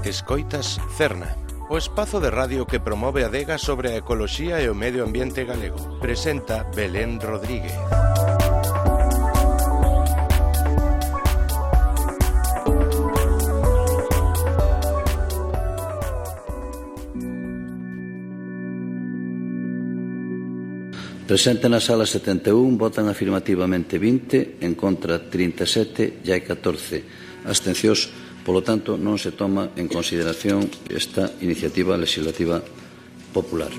Escoitas Cerna, o espazo de radio que promove a adega sobre a ecoloxía e o medio ambiente galego. Presenta Belén Rodríguez. Presente na sala 71, votan afirmativamente 20, en contra 37 e hai 14 abstencións. Polo tanto, non se toma en consideración esta iniciativa legislativa popular.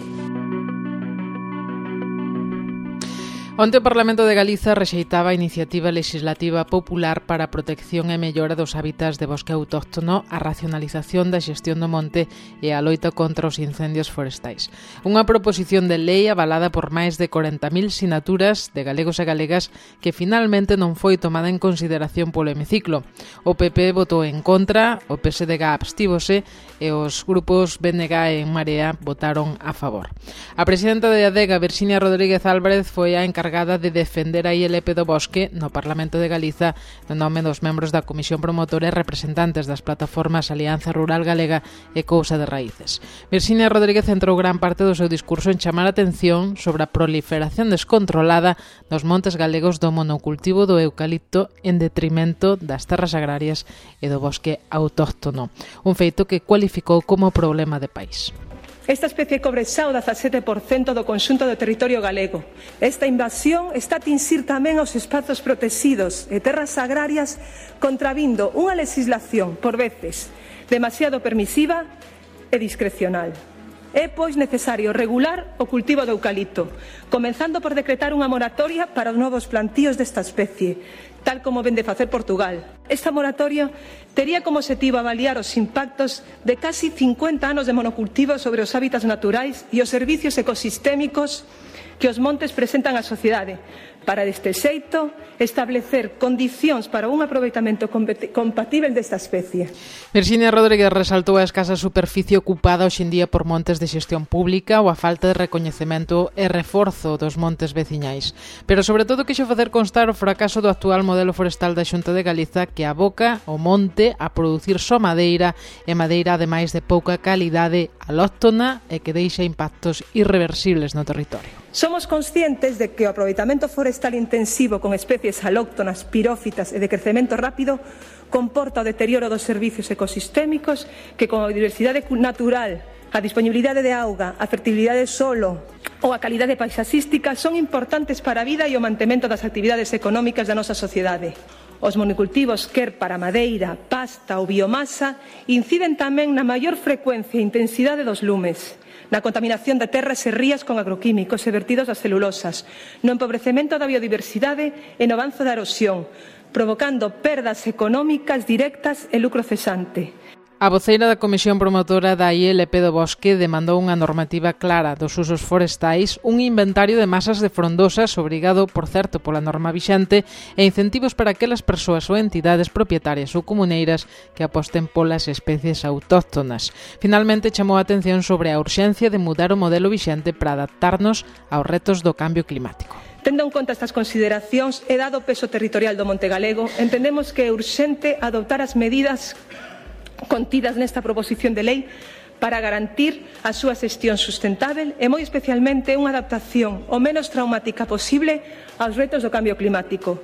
Onte o Parlamento de Galiza rexeitaba a iniciativa legislativa popular para a protección e mellora dos hábitats de bosque autóctono, a racionalización da xestión do monte e a loita contra os incendios forestais. Unha proposición de lei avalada por máis de 40.000 sinaturas de galegos e galegas que finalmente non foi tomada en consideración polo hemiciclo. O PP votou en contra, o PSDG abstívose e os grupos BNG e En Marea votaron a favor. A presidenta de ADEGA, Virxinia Rodríguez Álvarez, foi a encargada de defender a ILP do Bosque no Parlamento de Galiza no nome dos membros da Comisión Promotora e representantes das plataformas Alianza Rural Galega e Cousa de Raíces. Virxinia Rodríguez centrou gran parte do seu discurso en chamar a atención sobre a proliferación descontrolada nos montes galegos do monocultivo do eucalipto en detrimento das terras agrarias e do bosque autóctono, un feito que cualificou como problema de país. Esta especie cobre xa o 17% do conxunto do territorio galego. Esta invasión está a tinsir tamén aos espazos protegidos e terras agrarias, contravindo unha legislación, por veces, demasiado permisiva e discrecional. É, pois, necesario regular o cultivo do eucalipto, comenzando por decretar unha moratoria para os novos plantíos desta especie, tal como vende facer Portugal. Esta moratoria tería como objetivo avaliar os impactos de casi 50 anos de monocultivo sobre os hábitats naturais e os servicios ecosistémicos que os montes presentan á sociedade, para deste xeito establecer condicións para un aproveitamento compatível desta especie. Virxinia Rodríguez resaltou a escasa superficie ocupada hoxendía por montes de xestión pública ou a falta de recoñecemento e reforzo dos montes veciñais. Pero sobre todo quixo facer constar o fracaso do actual modelo forestal da Xunta de Galiza que aboca o monte a producir só madeira e madeira ademais de pouca calidade alóctona e que deixa impactos irreversibles no territorio. Somos conscientes de que o aproveitamento forestal intensivo con especies alóctonas, pirófitas e de crecemento rápido comporta o deterioro dos servicios ecosistémicos que, como a diversidade natural, a disponibilidade de auga, a fertilidade do solo ou a calidade paisaxística son importantes para a vida e o mantemento das actividades económicas da nosa sociedade. Os monocultivos, quer para madeira, pasta ou biomasa, inciden tamén na maior frecuencia e intensidade dos lumes, na contaminación de terras e rías con agroquímicos e vertidos das celulosas, no empobrecemento da biodiversidade e no avanzo da erosión, provocando perdas económicas directas e lucro cesante. A voceira da Comisión Promotora da ILP do Bosque demandou unha normativa clara dos usos forestais, un inventario de masas de frondosas obrigado, por certo, pola norma vixente e incentivos para aquelas persoas ou entidades propietarias ou comuneiras que aposten polas especies autóctonas. Finalmente chamou a atención sobre a urxencia de mudar o modelo vixente para adaptarnos aos retos do cambio climático. Tendo en conta estas consideracións e dado o peso territorial do monte galego, entendemos que é urxente adoptar as medidas contidas nesta proposición de lei para garantir a súa xestión sustentável e moi especialmente unha adaptación o menos traumática posible aos retos do cambio climático.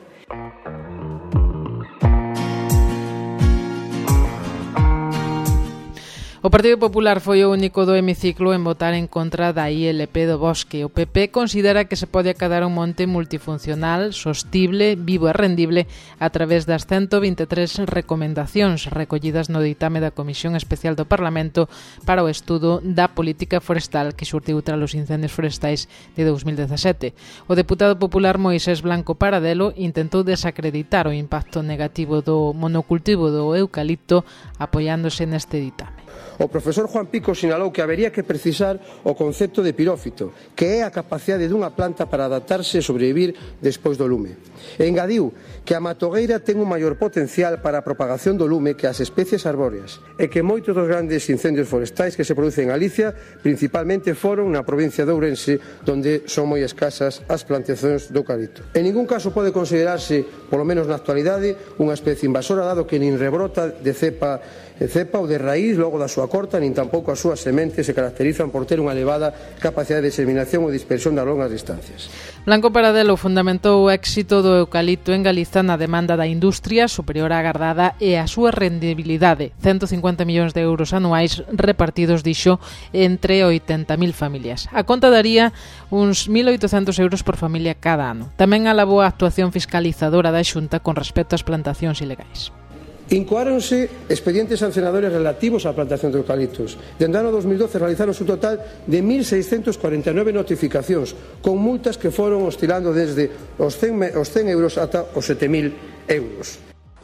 O Partido Popular foi o único do hemiciclo en votar en contra da ILP do Bosque. O PP considera que se pode acadar un monte multifuncional, sostible, vivo e rendible a través das 123 recomendacións recollidas no ditame da Comisión Especial do Parlamento para o estudo da política forestal que xurtiu tras os incendios forestais de 2017. O deputado popular Moisés Blanco Paradelo intentou desacreditar o impacto negativo do monocultivo do eucalipto apoiándose neste ditame. O profesor Juan Pico sinalou que habería que precisar o concepto de pirófito, que é a capacidade dunha planta para adaptarse e sobrevivir despois do lume. E engadiu que a matogueira ten un maior potencial para a propagación do lume que as especies arbóreas e que moitos dos grandes incendios forestais que se producen en Galicia principalmente foron na provincia de Ourense, onde son moi escasas as plantacións do eucalipto. En ningún caso pode considerarse, polo menos na actualidade, unha especie invasora, dado que nin rebrota de cepa ou de raíz logo logo da súa corta, nin tampouco as súas sementes se caracterizan por ter unha elevada capacidade de diseminación ou dispersión das longas distancias. Blanco Paradelo fundamentou o éxito do eucalipto en Galiza na demanda da industria superior á agardada e a súa rendibilidade, 150 millóns de euros anuais repartidos, dixo, entre 80.000 familias. A conta daría uns 1.800 euros por familia cada ano. Tamén alabou a actuación fiscalizadora da Xunta con respecto ás plantacións ilegais. Incoáronse expedientes sancionadores relativos á plantación de eucaliptos. Dende o ano 2012 realizaronse un total de 1.649 notificacións, con multas que foron oscilando desde os 100 euros ata os 7.000 euros.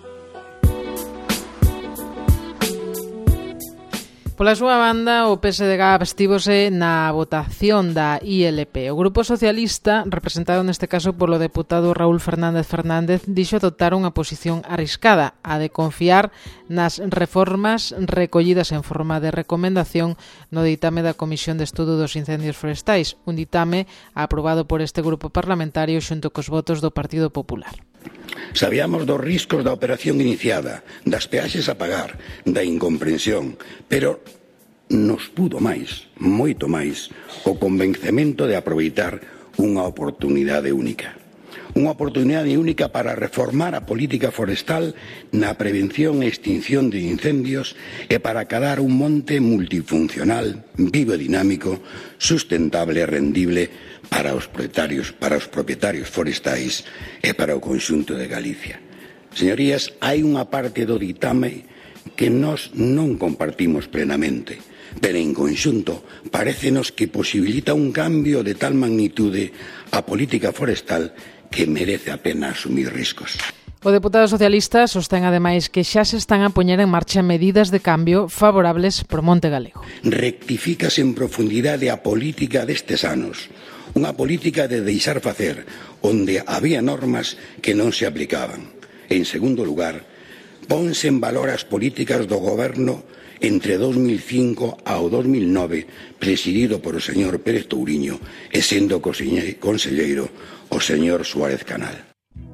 Pola súa banda, o PSDG abstívose na votación da ILP. O Grupo Socialista, representado neste caso polo deputado Raúl Fernández, dixo adoptar unha posición arriscada, a de confiar nas reformas recollidas en forma de recomendación no ditame da Comisión de Estudo dos Incendios Forestais, un ditame aprobado por este grupo parlamentario xunto cos votos do Partido Popular. Sabíamos dos riscos da operación iniciada, das peaxes a pagar, da incomprensión, pero nos pudo máis, moito máis, o convencemento de aproveitar unha oportunidade única. Unha oportunidade única para reformar a política forestal na prevención e extinción de incendios e para acadar un monte multifuncional, vivo e dinámico, sustentable e rendible para os propietarios forestais e para o conxunto de Galicia. Señorías, hai unha parte do ditame que nós non compartimos plenamente, pero en conxunto parécenos que posibilita un cambio de tal magnitude a política forestal que merece a pena asumir riscos. O deputado socialista sostén ademais que xa se están a poñer en marcha medidas de cambio favorables pro monte galego. Rectifícase en profundidade a política destes anos, unha política de deixar facer, onde había normas que non se aplicaban. En segundo lugar, ponse en valor as políticas do goberno entre 2005 ao 2009, presidido por o señor Pérez Touriño e sendo conselleiro o señor Suárez Canal.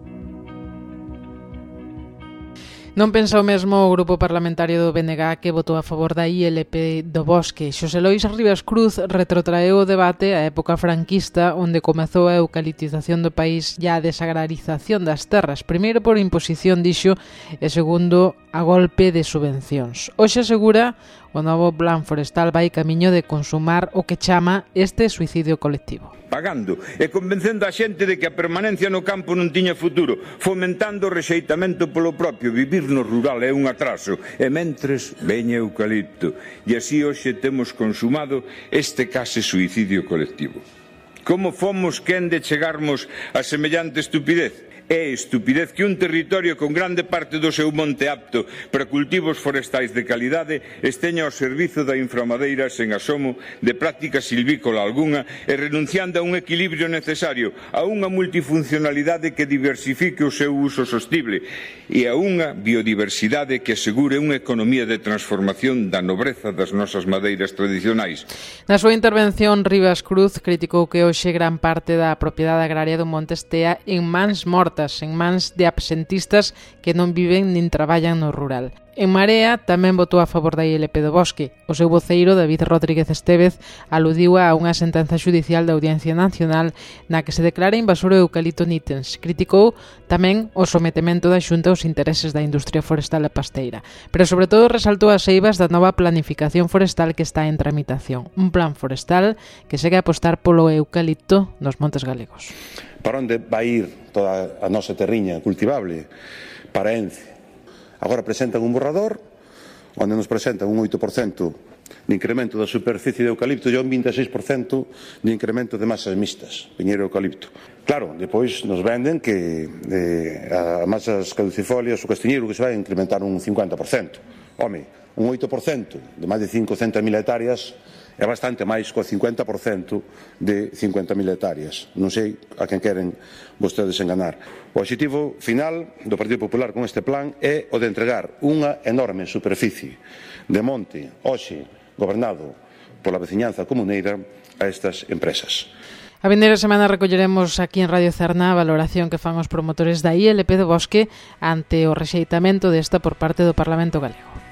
Non pensa o mesmo o grupo parlamentario do BNG que votou a favor da ILP do Bosque. Xosé Lois Rivas Cruz retrotraeu o debate á época franquista, onde comezou a eucaliptización do país e a desagrarización das terras, primeiro por imposición, dixo, e segundo a golpe de subvencións. Hoxe asegura o novo plan forestal vai camiño de consumar o que chama este suicidio colectivo. Pagando e convencendo a xente de que a permanencia no campo non tiña futuro, fomentando o rexeitamento polo propio. Vivir no rural é un atraso, e mentres veña eucalipto. E así hoxe temos consumado este case suicidio colectivo. Como fomos quen de chegarmos a semellante estupidez? É estupidez que un territorio con grande parte do seu monte apto para cultivos forestais de calidade esteña ao servizo da inframadeira sen asomo de práctica silvícola algunha e renunciando a un equilibrio necesario, a unha multifuncionalidade que diversifique o seu uso sostible e a unha biodiversidade que asegure unha economía de transformación da nobreza das nosas madeiras tradicionais. Na súa intervención, Rivas Cruz criticou que hoxe gran parte da propiedade agraria do monte estea en mans mortas, en mans de absentistas que non viven nin traballan no rural. En Marea tamén votou a favor da ILP do Bosque. O seu voceiro, David Rodríguez Estévez, aludiu a unha sentenza judicial da Audiencia Nacional na que se declara invasor o eucalipto nitens. Criticou tamén o sometemento da Xunta aos intereses da industria forestal e pasteira, pero sobre todo resaltou as eivas da nova planificación forestal que está en tramitación. Un plan forestal que segue a apostar polo eucalipto nos montes galegos. Para onde vai ir toda a nosa terriña cultivable? Para Ence. Agora presentan un borrador onde nos presentan un 8% de incremento da superficie de eucalipto e un 26% de incremento de masas mixtas, piñeiro e eucalipto. Claro, depois nos venden que a masas caducifolias, o castiñeiro, que se vai incrementar un 50%. Home, un 8% de máis de 500.000 hectáreas é bastante máis co 50% de 50.000 hectáreas. Non sei a quen queren vostedes enganar. O obxectivo final do Partido Popular con este plan é o de entregar unha enorme superficie de monte, hoxe gobernado pola veciñanza comuneira, a estas empresas. A vindeira semana recolleremos aquí en Radio Cerna a valoración que fan os promotores da ILP do Bosque ante o rexeitamento desta por parte do Parlamento galego.